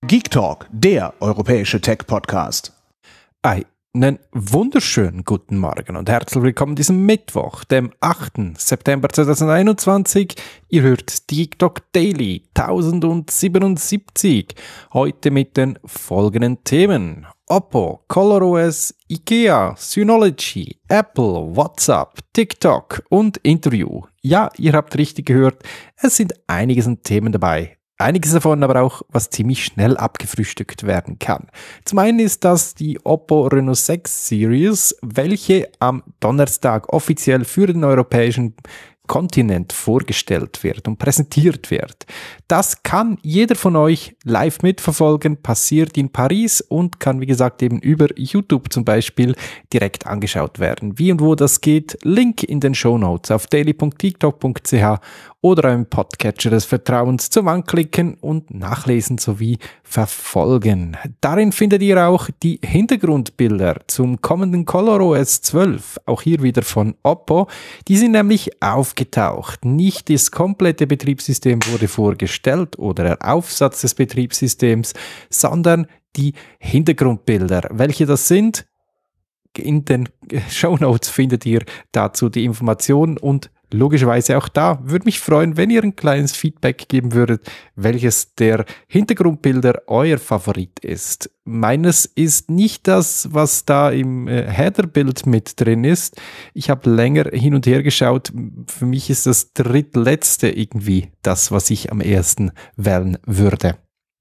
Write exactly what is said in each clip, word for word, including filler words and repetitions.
Geek Talk, der europäische Tech-Podcast. Einen wunderschönen guten Morgen und herzlich willkommen diesem Mittwoch, dem achten September zweitausendeinundzwanzig. Ihr hört die Geek Talk Daily tausendsiebenundsiebzig. Heute mit den folgenden Themen: Oppo, ColorOS, IKEA, Synology, Apple, WhatsApp, TikTok und Interview. Ja, ihr habt richtig gehört, es sind einiges an Themen dabei. Einiges davon aber auch, was ziemlich schnell abgefrühstückt werden kann. Zum einen ist das die Oppo Reno sechs Series, welche am Donnerstag offiziell für den europäischen Kontinent vorgestellt wird und präsentiert wird. Das kann jeder von euch live mitverfolgen, passiert in Paris und kann wie gesagt eben über YouTube zum Beispiel direkt angeschaut werden. Wie und wo das geht, Link in den Shownotes auf daily punkt geektalk punkt c h oder einem Podcatcher des Vertrauens zum Anklicken und Nachlesen sowie verfolgen. Darin findet ihr auch die Hintergrundbilder zum kommenden ColorOS zwölf, auch hier wieder von Oppo. Die sind nämlich aufgetaucht. Nicht das komplette Betriebssystem wurde vorgestellt oder der Aufsatz des Betriebssystems, sondern die Hintergrundbilder. Welche das sind? In den Shownotes findet ihr dazu die Informationen und logischerweise auch da würde mich freuen, wenn ihr ein kleines Feedback geben würdet, welches der Hintergrundbilder euer Favorit ist. Meines ist nicht das, was da im Header-Bild mit drin ist. Ich habe länger hin und her geschaut. Für mich ist das drittletzte irgendwie das, was ich am ersten wählen würde.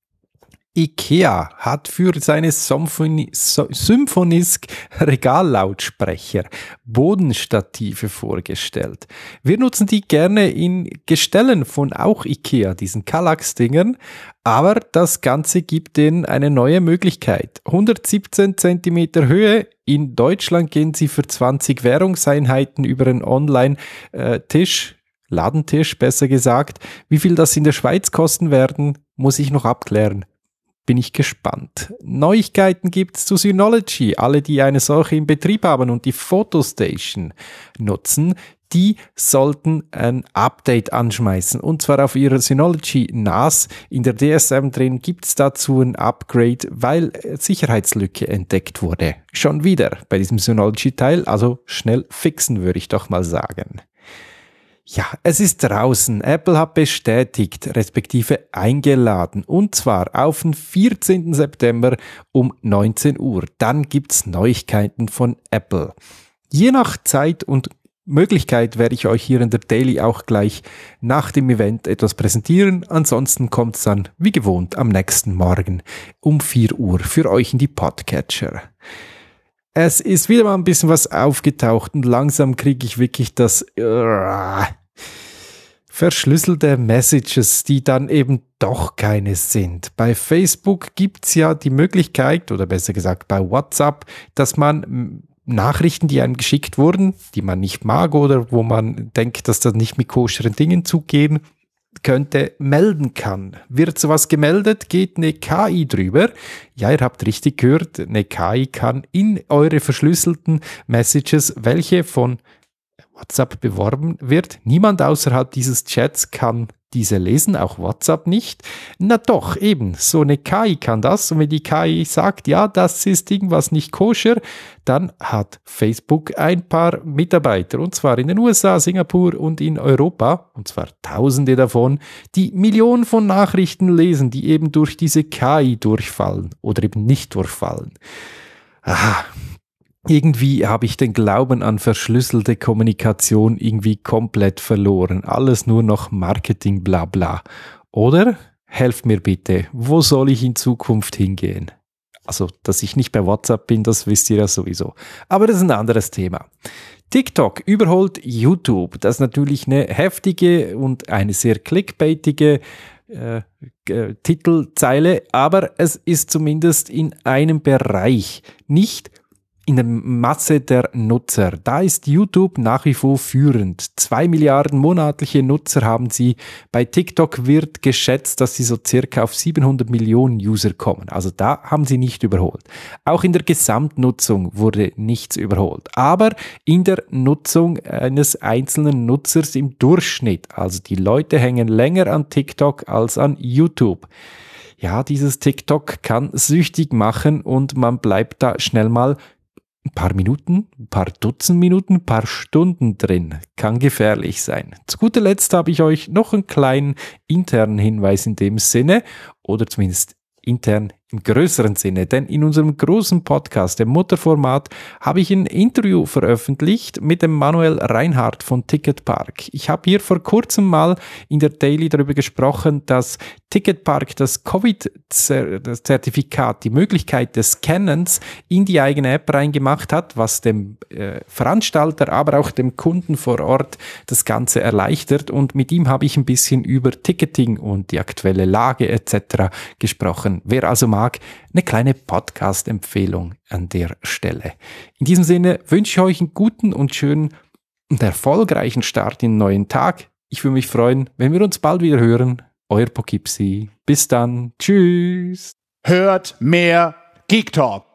IKEA hat für seine Symphony, Symphonisk Regallautsprecher Bodenstative vorgestellt. Wir nutzen die gerne in Gestellen von auch IKEA, diesen Kallax-Dingern, aber das Ganze gibt denen eine neue Möglichkeit. hundertsiebzehn Zentimeter Höhe, in Deutschland gehen sie für zwanzig Währungseinheiten über einen Online-Tisch, Ladentisch besser gesagt. Wie viel das in der Schweiz kosten werden, muss ich noch abklären. Bin ich gespannt. Neuigkeiten gibt's zu Synology. Alle, die eine solche in Betrieb haben und die Photostation nutzen, die sollten ein Update anschmeißen. Und zwar auf ihrer Synology N A S. In der D S M drin gibt's dazu ein Upgrade, weil Sicherheitslücke entdeckt wurde. Schon wieder bei diesem Synology-Teil. Also schnell fixen, würde ich doch mal sagen. Ja, es ist draußen. Apple hat bestätigt, respektive eingeladen, und zwar auf den vierzehnten September um neunzehn Uhr. Dann gibt's Neuigkeiten von Apple. Je nach Zeit und Möglichkeit werde ich euch hier in der Daily auch gleich nach dem Event etwas präsentieren. Ansonsten kommt's dann, wie gewohnt, am nächsten Morgen um vier Uhr für euch in die Podcatcher. Es ist wieder mal ein bisschen was aufgetaucht und langsam kriege ich wirklich das uh, verschlüsselte Messages, die dann eben doch keine sind. Bei Facebook gibt's ja die Möglichkeit, oder besser gesagt bei WhatsApp, dass man Nachrichten, die einem geschickt wurden, die man nicht mag oder wo man denkt, dass das nicht mit koscheren Dingen zugehen könnte, melden kann. Wird sowas gemeldet, geht eine K I drüber. Ja, ihr habt richtig gehört, eine K I kann in eure verschlüsselten Messages, welche von WhatsApp beworben wird, niemand außerhalb dieses Chats kann diese lesen, auch WhatsApp nicht. Na doch, eben, so eine K I kann das. Und wenn die K I sagt, ja, das ist irgendwas nicht koscher, dann hat Facebook ein paar Mitarbeiter, und zwar in den U S A, Singapur und in Europa, und zwar Tausende davon, die Millionen von Nachrichten lesen, die eben durch diese K I durchfallen oder eben nicht durchfallen. Ah, irgendwie habe ich den Glauben an verschlüsselte Kommunikation irgendwie komplett verloren. Alles nur noch Marketing, bla bla. Oder? Helft mir bitte, wo soll ich in Zukunft hingehen? Also, dass ich nicht bei WhatsApp bin, das wisst ihr ja sowieso. Aber das ist ein anderes Thema. TikTok überholt YouTube. Das ist natürlich eine heftige und eine sehr clickbaitige äh, äh, Titelzeile, aber es ist zumindest in einem Bereich nicht in der Masse der Nutzer. Da ist YouTube nach wie vor führend. Zwei Milliarden monatliche Nutzer haben sie. Bei TikTok wird geschätzt, dass sie so circa auf siebenhundert Millionen User kommen. Also da haben sie nicht überholt. Auch in der Gesamtnutzung wurde nichts überholt. Aber in der Nutzung eines einzelnen Nutzers im Durchschnitt. Also die Leute hängen länger an TikTok als an YouTube. ja, dieses TikTok kann süchtig machen und man bleibt da schnell mal ein paar Minuten, ein paar Dutzend Minuten, ein paar Stunden drin. Kann gefährlich sein. Zu guter Letzt habe ich euch noch einen kleinen internen Hinweis in dem Sinne, oder zumindest intern im größeren Sinne, denn in unserem großen Podcast, dem Mutterformat, habe ich ein Interview veröffentlicht mit dem Manuel Reinhardt von Ticketpark. Ich habe hier vor kurzem mal in der Daily darüber gesprochen, dass Ticketpark das Covid-Zertifikat, die Möglichkeit des Scannens in die eigene App reingemacht hat, was dem äh, Veranstalter, aber auch dem Kunden vor Ort das Ganze erleichtert. Und mit ihm habe ich ein bisschen über Ticketing und die aktuelle Lage et cetera gesprochen. Wer also mag, eine kleine Podcast-Empfehlung an der Stelle. In diesem Sinne wünsche ich euch einen guten und schönen und erfolgreichen Start in den neuen Tag. Ich würde mich freuen, wenn wir uns bald wieder hören. Euer Poughkeepsie. Bis dann. Tschüss. Hört mehr Geek Talk.